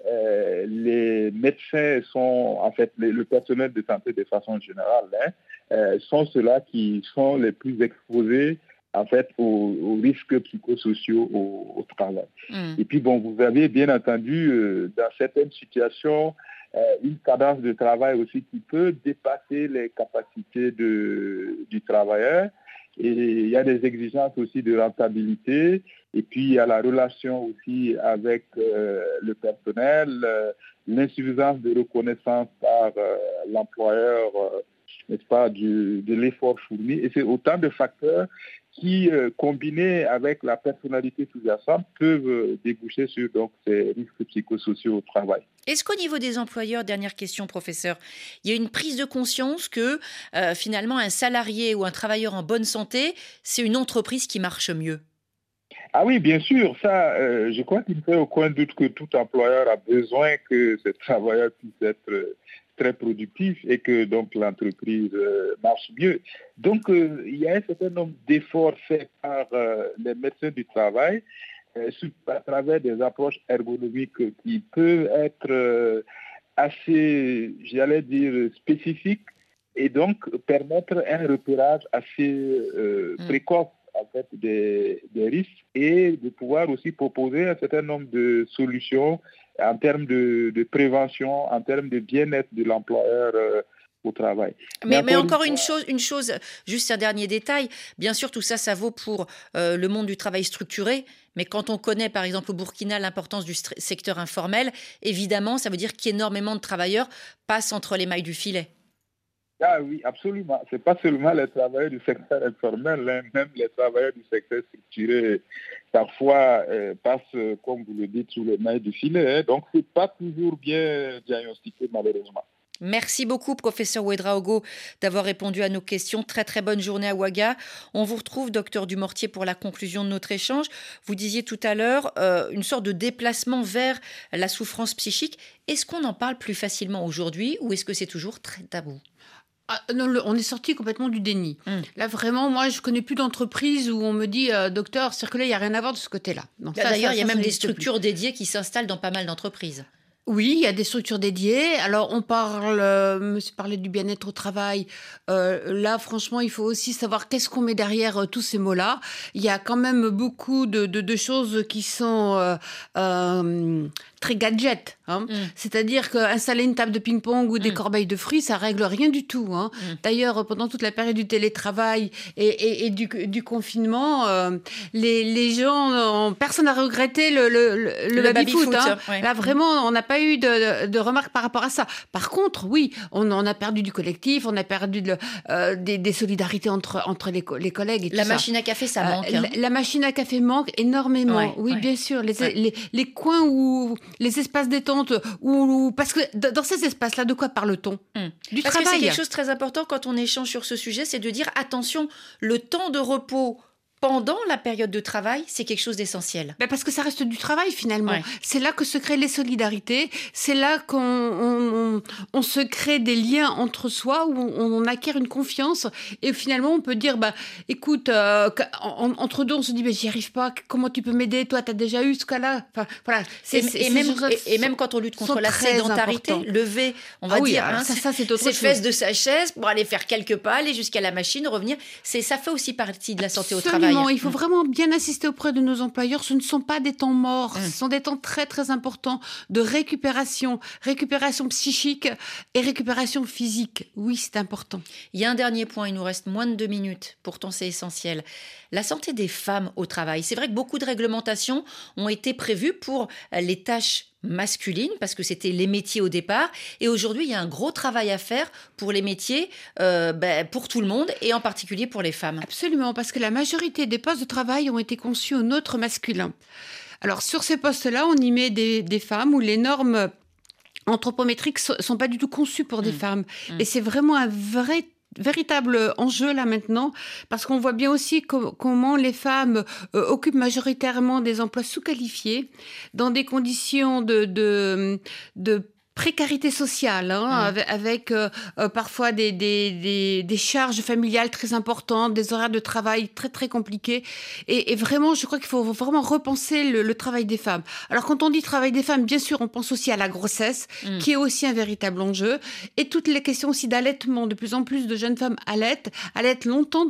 les médecins sont, en fait, le personnel de santé de façon générale, sont ceux-là qui sont les plus exposés, en fait, aux risques psychosociaux au travail. Et puis, bon, vous avez bien entendu, dans certaines situations, une cadence de travail aussi qui peut dépasser les capacités du travailleur. Et il y a des exigences aussi de rentabilité. Et puis, il y a la relation aussi avec le personnel, l'insuffisance de reconnaissance par l'employeur, n'est-ce pas, de l'effort fourni. Et c'est autant de facteurs qui, combinés avec la personnalité sous-jacente, peuvent déboucher sur donc, ces risques psychosociaux au travail. Est-ce qu'au niveau des employeurs, dernière question, professeur, il y a une prise de conscience que finalement un salarié ou un travailleur en bonne santé, c'est une entreprise qui marche mieux? Ah oui, bien sûr. Ça, je crois qu'il ne fait aucun doute que tout employeur a besoin que ce travailleur puisse être très productif et que donc l'entreprise marche mieux. Donc, il y a un certain nombre d'efforts faits par les médecins du travail à travers des approches ergonomiques qui peuvent être assez, j'allais dire, spécifiques et donc permettre un repérage assez précoce en fait, des risques et de pouvoir aussi proposer un certain nombre de solutions en termes de prévention, en termes de bien-être de l'employeur au travail. Mais encore une chose, juste un dernier détail. Bien sûr, tout ça, ça vaut pour le monde du travail structuré. Mais quand on connaît, par exemple, au Burkina, l'importance du secteur informel, évidemment, ça veut dire qu'énormément de travailleurs passent entre les mailles du filet. Ah oui, absolument. Ce n'est pas seulement les travailleurs du secteur informel, hein, même les travailleurs du secteur structuré, parfois passent, comme vous le dites, sous les mailles du filet. Hein, donc, ce n'est pas toujours bien diagnostiqué, malheureusement. Merci beaucoup, professeur Ouedraogo, d'avoir répondu à nos questions. Très, très bonne journée à Ouaga. On vous retrouve, docteur Dumortier, pour la conclusion de notre échange. Vous disiez tout à l'heure une sorte de déplacement vers la souffrance psychique. Est-ce qu'on en parle plus facilement aujourd'hui ou est-ce que c'est toujours très tabou ? Non, on est sorti complètement du déni. Là, vraiment, moi, je connais plus d'entreprise où on me dit docteur, circuler, il n'y a rien à voir de ce côté-là. Donc, d'ailleurs, il y a même des structures dédiées qui s'installent dans pas mal d'entreprises. Oui, il y a des structures dédiées. Alors, on monsieur parlait du bien-être au travail. Là, franchement, il faut aussi savoir qu'est-ce qu'on met derrière tous ces mots-là. Il y a quand même beaucoup de choses qui sont très gadget. C'est-à-dire qu'installer une table de ping-pong ou des corbeilles de fruits, ça règle rien du tout. D'ailleurs, pendant toute la période du télétravail et du confinement, les gens, personne n'a regretté le baby-foot. Ouais. Là, vraiment, on n'a pas eu de remarques par rapport à ça. Par contre, oui, on a perdu du collectif, on a perdu des solidarités entre les collègues. Et tout la machine à café, ça manque. La machine à café manque énormément. Bien sûr. Les coins où les espaces détente, parce que dans ces espaces-là, de quoi parle-t-on ? Du parce travail. Que c'est quelque chose de très important quand on échange sur ce sujet, c'est de dire attention, le temps de repos pendant la période de travail, c'est quelque chose d'essentiel. Parce que ça reste du travail finalement. Ouais. C'est là que se créent les solidarités, c'est là qu'on se crée des liens entre soi, où on acquiert une confiance et finalement on peut dire, écoute, entre deux on se dit, j'y arrive pas, comment tu peux m'aider, toi t'as déjà eu ce cas-là. Enfin, voilà. Et même quand on lutte contre la sédentarité, lever, on va dire, ça c'est autre ses chose. Fesses de sa chaise pour aller faire quelques pas, aller jusqu'à la machine, revenir, ça fait aussi partie de la santé au travail. Il faut vraiment bien insister auprès de nos employeurs. Ce ne sont pas des temps morts. Ce sont des temps très, très importants de récupération psychique et récupération physique. Oui, c'est important. Il y a un dernier point. Il nous reste moins de 2 minutes. Pourtant, c'est essentiel. La santé des femmes au travail. C'est vrai que beaucoup de réglementations ont été prévues pour les tâches masculines, parce que c'était les métiers au départ. Et aujourd'hui, il y a un gros travail à faire pour les métiers, pour tout le monde, et en particulier pour les femmes. Absolument, parce que la majorité des postes de travail ont été conçus au neutre masculin. Alors, sur ces postes-là, on y met des femmes où les normes anthropométriques ne sont pas du tout conçues pour des femmes. Et c'est vraiment un véritable enjeu là maintenant, parce qu'on voit bien aussi comment les femmes occupent majoritairement des emplois sous-qualifiés dans des conditions de précarité sociale, avec parfois des charges familiales très importantes, des horaires de travail très très compliqués, et vraiment je crois qu'il faut vraiment repenser le travail des femmes. Alors quand on dit travail des femmes, bien sûr on pense aussi à la grossesse, qui est aussi un véritable enjeu, et toutes les questions aussi d'allaitement. De plus en plus de jeunes femmes allaitent longtemps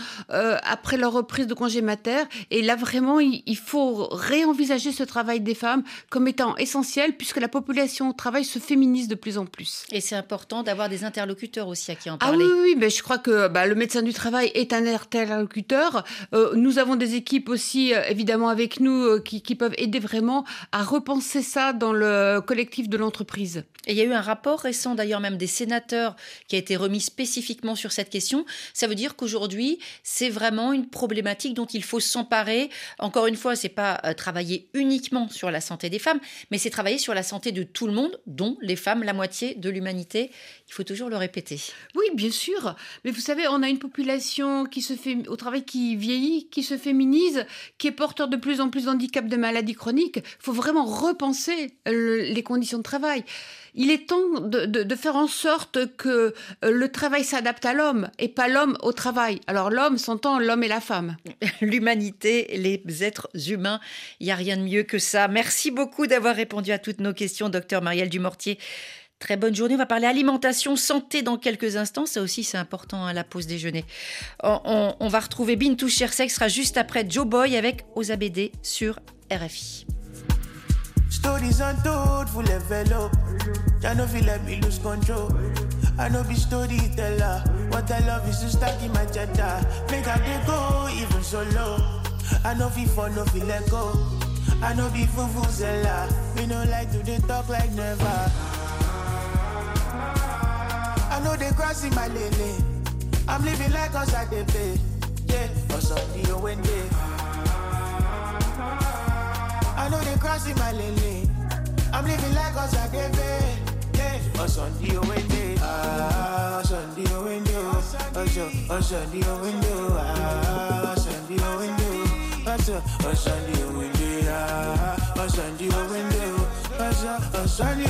après leur reprise de congé mater, et là vraiment il faut réenvisager ce travail des femmes comme étant essentiel, puisque la population au travail se féminise de plus en plus. Et c'est important d'avoir des interlocuteurs aussi à qui en parler. Oui, mais je crois que le médecin du travail est un interlocuteur. Nous avons des équipes aussi, évidemment, avec nous, qui peuvent aider vraiment à repenser ça dans le collectif de l'entreprise. Et il y a eu un rapport récent, d'ailleurs même des sénateurs, qui a été remis spécifiquement sur cette question. Ça veut dire qu'aujourd'hui, c'est vraiment une problématique dont il faut s'emparer. Encore une fois, c'est pas travailler uniquement sur la santé des femmes, mais c'est travailler sur la santé de tout le monde, dont les femmes, la moitié de l'humanité. Il faut toujours le répéter. Oui, bien sûr. Mais vous savez, on a une population au travail qui vieillit, qui se féminise, qui est porteur de plus en plus d'handicaps, de maladies chroniques. Il faut vraiment repenser les conditions de travail. Il est temps de faire en sorte que le travail s'adapte à l'homme et pas l'homme au travail. Alors l'homme s'entend l'homme et la femme. L'humanité, les êtres humains, il n'y a rien de mieux que ça. Merci beaucoup d'avoir répondu à toutes nos questions, docteur Marielle Dumortier. Très bonne journée. On va parler alimentation, santé dans quelques instants. Ça aussi, c'est important à la pause déjeuner. On va retrouver Bintou Chersek, sera juste après Joe Boy avec Osa BD sur RFI. Stories untold, full envelope. I know feel let me lose control. I know be storyteller. What I love is to stack in my cheddar. Make I dey go even solo. I know feel for no feel let go. I know be fufuzela. We no like to dey talk like never. I know they crossing my lane. I'm living like us at the pay. Yeah, or something you when they. I know they crossing my lane. I'm living like us at the pay. Yeah. Sunday window, Sunday window, Sunday window, Sunday window, Sunday window, Sunday window, Sunday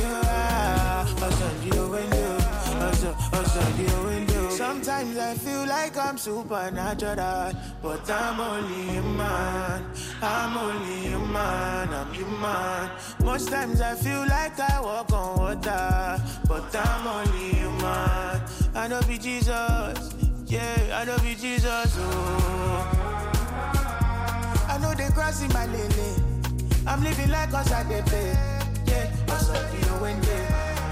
window. Sometimes I feel like I'm supernatural, but I'm only a man. I'm only a man, I'm human. Most times I feel like I walk on water, but I'm only a man. I know be Jesus, yeah, I know be Jesus, oh. I know they crossing my lane. I'm living like us at the bed, yeah, Sunday window.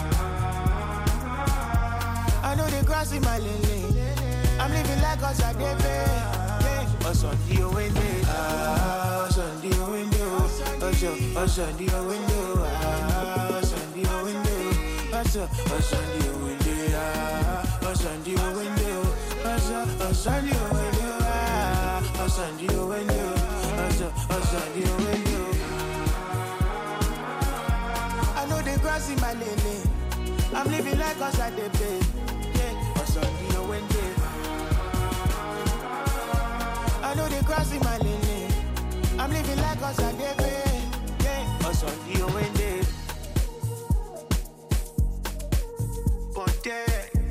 I know they crossing my lane. I'm living like us at the bed, yeah, Sunday window, Sunday window, Sunday window, Sunday window, Sunday window, Sunday window, Sunday window, Sunday window. I know they crossing my lane. I'm living like us at the bed, yeah, Sunday window. I know they crossing my lane. I'm living like us at the bed, yeah, Sunday window. Ponte.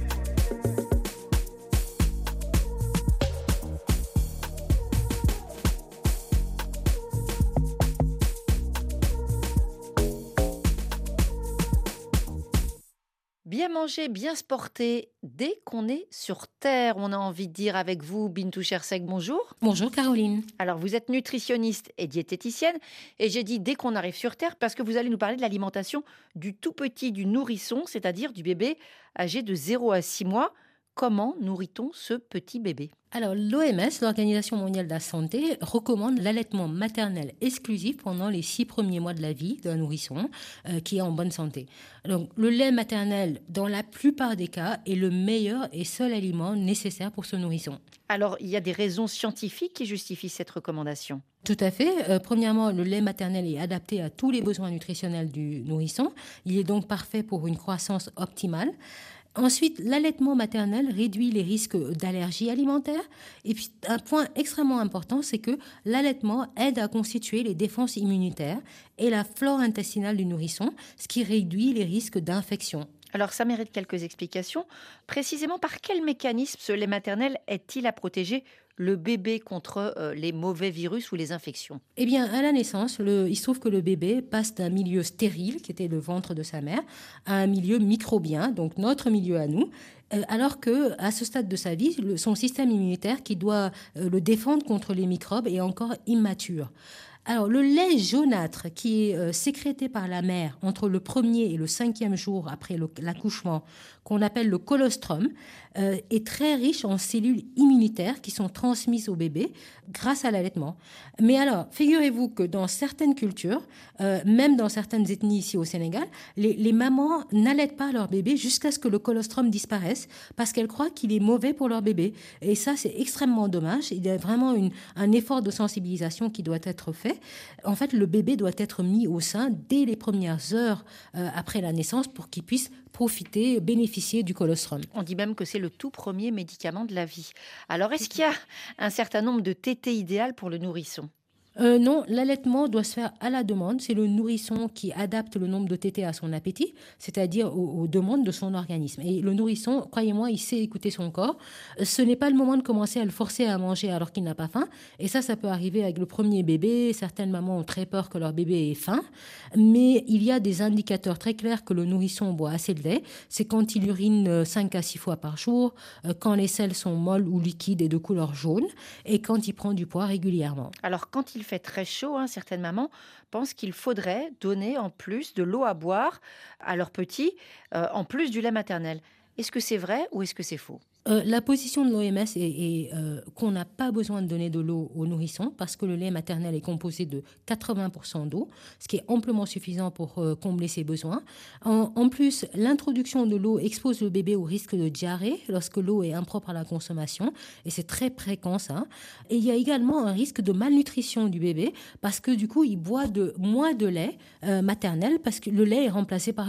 Bien manger, bien se porter, dès qu'on est sur Terre, on a envie de dire avec vous, Bintou Chersek, bonjour. Bonjour Caroline. Alors vous êtes nutritionniste et diététicienne, et j'ai dit dès qu'on arrive sur Terre, parce que vous allez nous parler de l'alimentation du tout petit, du nourrisson, c'est-à-dire du bébé âgé de 0 à 6 mois. Comment nourrit-on ce petit bébé ? Alors, l'OMS, l'Organisation mondiale de la santé, recommande l'allaitement maternel exclusif pendant les 6 premiers mois de la vie d'un nourrisson qui est en bonne santé. Donc, le lait maternel, dans la plupart des cas, est le meilleur et seul aliment nécessaire pour ce nourrisson. Alors, il y a des raisons scientifiques qui justifient cette recommandation ? Tout à fait. Premièrement, le lait maternel est adapté à tous les besoins nutritionnels du nourrisson. Il est donc parfait pour une croissance optimale. Ensuite, l'allaitement maternel réduit les risques d'allergies alimentaires. Et puis, un point extrêmement important, c'est que l'allaitement aide à constituer les défenses immunitaires et la flore intestinale du nourrisson, ce qui réduit les risques d'infection. Alors, ça mérite quelques explications. Précisément, par quel mécanisme ce lait maternel aide-t-il à protéger le bébé contre les mauvais virus ou les infections ? Eh bien, à la naissance, il se trouve que le bébé passe d'un milieu stérile, qui était le ventre de sa mère, à un milieu microbien, donc notre milieu à nous, alors que à ce stade de sa vie, son système immunitaire qui doit le défendre contre les microbes est encore immature. Alors, le lait jaunâtre qui est sécrété par la mère entre le 1er et le 5e jour après l'accouchement, qu'on appelle le colostrum, est très riche en cellules immunitaires qui sont transmises au bébé grâce à l'allaitement. Mais alors, figurez-vous que dans certaines cultures, même dans certaines ethnies ici au Sénégal, les mamans n'allaitent pas leur bébé jusqu'à ce que le colostrum disparaisse parce qu'elles croient qu'il est mauvais pour leur bébé. Et ça, c'est extrêmement dommage. Il y a vraiment un effort de sensibilisation qui doit être fait. En fait, le bébé doit être mis au sein dès les premières heures après la naissance pour qu'il puisse profiter, bénéficier du colostrum. On dit même que c'est le tout premier médicament de la vie. Alors, est-ce qu'il y a un certain nombre de tétées idéales pour le nourrisson ? Non, l'allaitement doit se faire à la demande. C'est le nourrisson qui adapte le nombre de tétées à son appétit, c'est-à-dire aux demandes de son organisme. Et le nourrisson, croyez-moi, il sait écouter son corps. Ce n'est pas le moment de commencer à le forcer à manger alors qu'il n'a pas faim. Et ça peut arriver avec le premier bébé. Certaines mamans ont très peur que leur bébé ait faim. Mais il y a des indicateurs très clairs que le nourrisson boit assez de lait. C'est quand il urine 5 à 6 fois par jour, quand les selles sont molles ou liquides et de couleur jaune, et quand il prend du poids régulièrement. Alors, quand il fait très chaud, certaines mamans pensent qu'il faudrait donner en plus de l'eau à boire à leurs petits, en plus du lait maternel. Est-ce que c'est vrai ou est-ce que c'est faux ? La position de l'OMS est qu'on n'a pas besoin de donner de l'eau aux nourrissons parce que le lait maternel est composé de 80% d'eau, ce qui est amplement suffisant pour combler ses besoins. En plus, l'introduction de l'eau expose le bébé au risque de diarrhée lorsque l'eau est impropre à la consommation, et c'est très fréquent ça. Et il y a également un risque de malnutrition du bébé parce que du coup, il boit moins de lait maternel parce que le lait est remplacé par l'eau.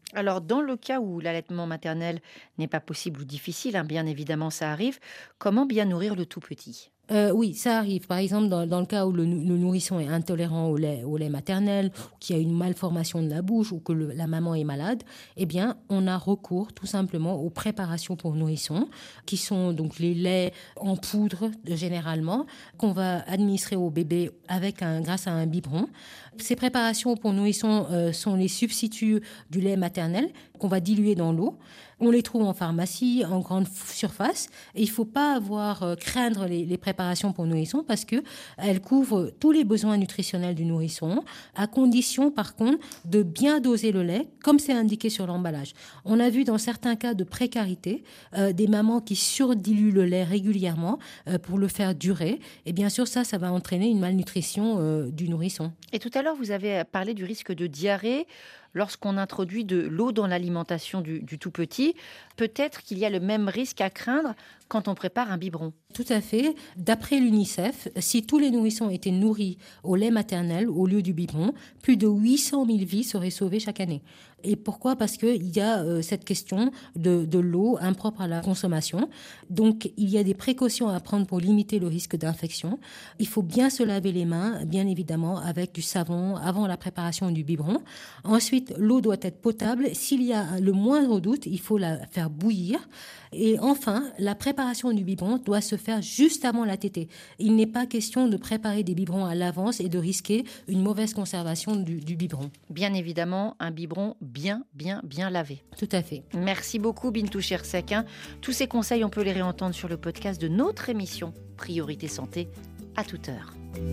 Alors, dans le cas où l'allaitement maternel n'est pas possible ou difficile, bien évidemment ça arrive, comment bien nourrir le tout petit ? Oui, ça arrive. Par exemple, dans le cas où le nourrisson est intolérant au lait maternel, qu'il y a une malformation de la bouche ou que la maman est malade, eh bien, on a recours tout simplement aux préparations pour nourrissons, qui sont donc les laits en poudre généralement, qu'on va administrer au bébé grâce à un biberon. Ces préparations pour nourrissons sont les substituts du lait maternel qu'on va diluer dans l'eau. On les trouve en pharmacie, en grande surface. Et il ne faut pas craindre les préparations pour nourrissons parce qu'elles couvrent tous les besoins nutritionnels du nourrisson, à condition, par contre, de bien doser le lait, comme c'est indiqué sur l'emballage. On a vu dans certains cas de précarité des mamans qui surdiluent le lait régulièrement pour le faire durer. Et bien sûr, ça va entraîner une malnutrition du nourrisson. Et tout à l'heure, vous avez parlé du risque de diarrhée lorsqu'on introduit de l'eau dans l'alimentation du tout petit. Peut-être qu'il y a le même risque à craindre quand on prépare un biberon. Tout à fait. D'après l'UNICEF, si tous les nourrissons étaient nourris au lait maternel au lieu du biberon, plus de 800 000 vies seraient sauvées chaque année. Et pourquoi ? Parce qu'il y a cette question de l'eau impropre à la consommation. Donc, il y a des précautions à prendre pour limiter le risque d'infection. Il faut bien se laver les mains, bien évidemment, avec du savon avant la préparation du biberon. Ensuite, l'eau doit être potable. S'il y a le moindre doute, il faut la faire bouillir. Et enfin, la préparation du biberon doit se faire juste avant la tétée. Il n'est pas question de préparer des biberons à l'avance et de risquer une mauvaise conservation du biberon. Bien évidemment, un biberon bien lavé. Tout à fait. Merci beaucoup Bintou Chersek. Tous ces conseils, on peut les réentendre sur le podcast de notre émission Priorité Santé à toute heure.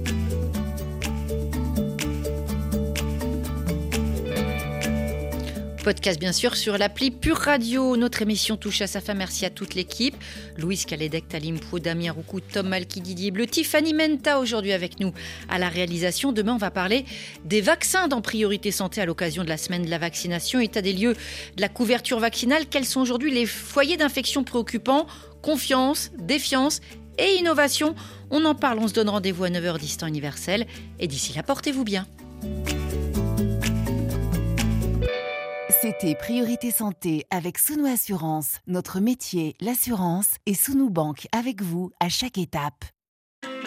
Podcast bien sûr sur l'appli Pure Radio. Notre émission touche à sa fin. Merci à toute l'équipe. Louise Calédec, Talim Pou, Damien Roucou, Tom Malky, Didier Bleu, Tiffany Menta aujourd'hui avec nous à la réalisation. Demain, on va parler des vaccins dans Priorité Santé à l'occasion de la semaine de la vaccination. État des lieux de la couverture vaccinale. Quels sont aujourd'hui les foyers d'infection préoccupants ? Confiance, défiance et innovation. On en parle. On se donne rendez-vous à 9h10 temps universel. Et d'ici là, portez-vous bien. C'était Priorité Santé avec Sounou Assurance. Notre métier, l'assurance, et Sounou Bank avec vous à chaque étape.